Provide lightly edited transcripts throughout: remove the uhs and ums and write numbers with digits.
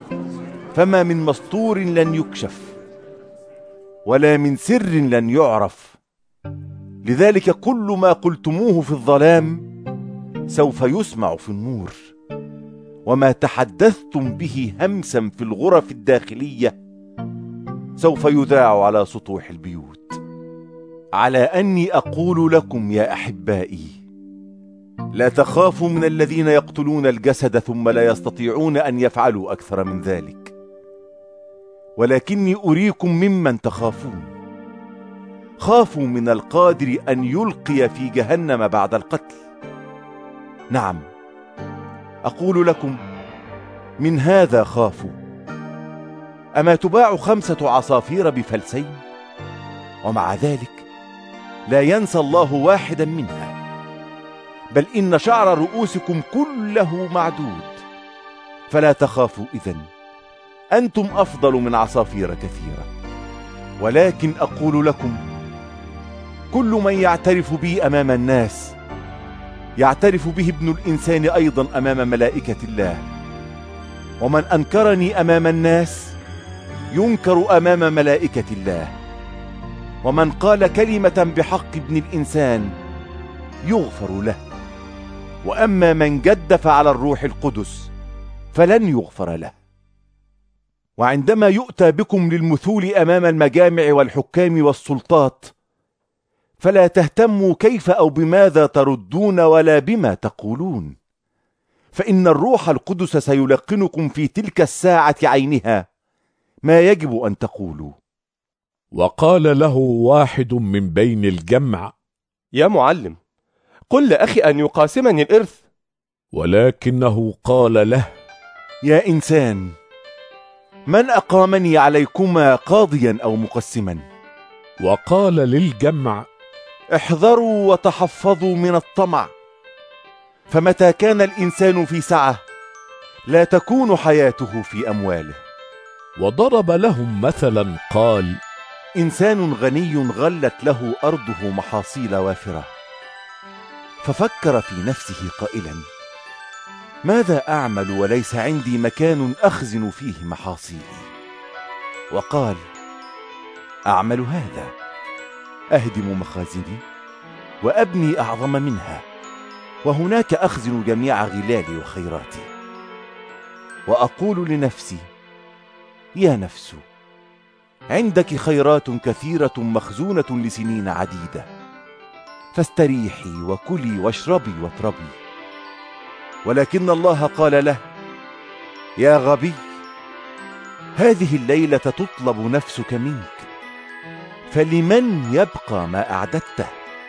فما من مستور لن يكشف، ولا من سر لن يعرف. لذلك كل ما قلتموه في الظلام سوف يسمع في النور، وما تحدثتم به همسا في الغرف الداخلية سوف يذاع على سطوح البيوت. على أني أقول لكم يا أحبائي، لا تخافوا من الذين يقتلون الجسد ثم لا يستطيعون أن يفعلوا أكثر من ذلك، ولكني أريكم ممن تخافون. خافوا من القادر أن يلقي في جهنم بعد القتل. نعم، أقول لكم من هذا خافوا. أما تباع 5 عصافير بفلسين؟ ومع ذلك لا ينسى الله واحدا منها. بل إن شعر رؤوسكم كله معدود. فلا تخافوا إذن، أنتم أفضل من عصافير كثيرة. ولكن أقول لكم، كل من يعترف بي أمام الناس يعترف به ابن الإنسان أيضا أمام ملائكة الله. ومن أنكرني أمام الناس ينكر أمام ملائكة الله. ومن قال كلمة بحق ابن الإنسان يغفر له. وأما من جدف على الروح القدس فلن يغفر له. وعندما يؤتى بكم للمثول أمام المجامع والحكام والسلطات فلا تهتموا كيف أو بماذا تردون ولا بما تقولون، فإن الروح القدس سيلقنكم في تلك الساعة عينها ما يجب أن تقولوا. وقال له واحد من بين الجمع: يا معلم، قل لأخي أن يقاسمني الإرث. ولكنه قال له: يا إنسان، من أقامني عليكما قاضيا أو مقسما؟ وقال للجمع: احذروا وتحفظوا من الطمع، فمتى كان الإنسان في سعة لا تكون حياته في أمواله. وضرب لهم مثلا قال: إنسان غني غلت له أرضه محاصيل وافرة، ففكر في نفسه قائلا: ماذا أعمل وليس عندي مكان أخزن فيه محاصيلي؟ وقال: أعمل هذا، أهدم مخازني وأبني أعظم منها، وهناك أخزن جميع غلالي وخيراتي. وأقول لنفسي: يا نفس، عندك خيرات كثيرة مخزونة لسنين عديدة، فاستريحي وكلي واشربي واطربي. ولكن الله قال له: يا غبي، هذه الليلة تطلب نفسك منك، فلمن يبقى ما أعددته؟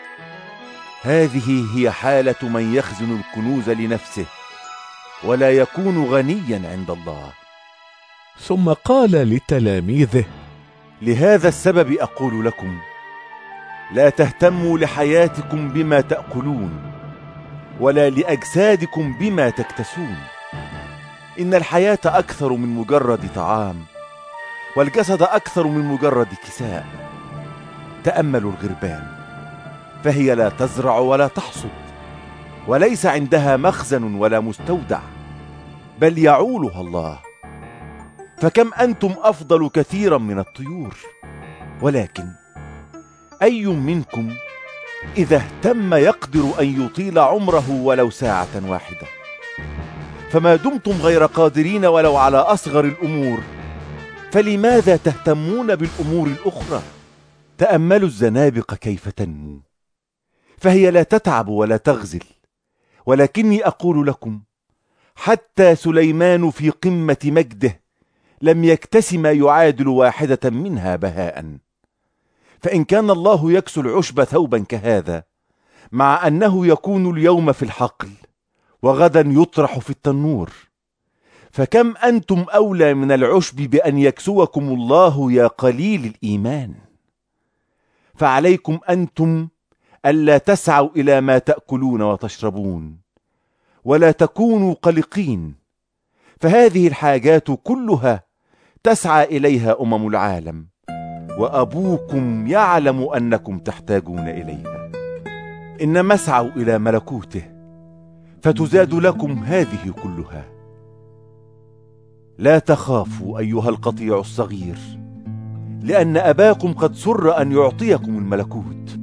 هذه هي حالة من يخزن الكنوز لنفسه ولا يكون غنيا عند الله. ثم قال لتلاميذه: لهذا السبب أقول لكم، لا تهتموا لحياتكم بما تأكلون، ولا لأجسادكم بما تكتسون. إن الحياة أكثر من مجرد طعام، والجسد أكثر من مجرد كساء. تأملوا الغربان، فهي لا تزرع ولا تحصد، وليس عندها مخزن ولا مستودع، بل يعولها الله. فكم أنتم أفضل كثيرا من الطيور. ولكن أي منكم إذا اهتم يقدر أن يطيل عمره ولو ساعة واحدة؟ فما دمتم غير قادرين ولو على أصغر الأمور، فلماذا تهتمون بالأمور الأخرى؟ تأملوا الزنابق كيف تنمو، فهي لا تتعب ولا تغزل. ولكني أقول لكم، حتى سليمان في قمة مجده لم يكتس ما يعادل واحدة منها بهاء. فإن كان الله يكسو العشب ثوبا كهذا، مع أنه يكون اليوم في الحقل وغدا يطرح في التنور، فكم أنتم أولى من العشب بأن يكسوكم الله يا قليل الإيمان. فعليكم أنتم ألا تسعوا إلى ما تأكلون وتشربون، ولا تكونوا قلقين، فهذه الحاجات كلها تسعى إليها العالم، وأبوكم يعلم أنكم تحتاجون إليها. إنما اسعوا إلى ملكوته فتزاد لكم هذه كلها. لا تخافوا أيها القطيع الصغير، لأن أباكم قد سر أن يعطيكم الملكوت.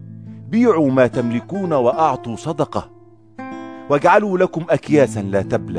بيعوا ما تملكون وأعطوا صدقة، واجعلوا لكم أكياسا لا تبلى،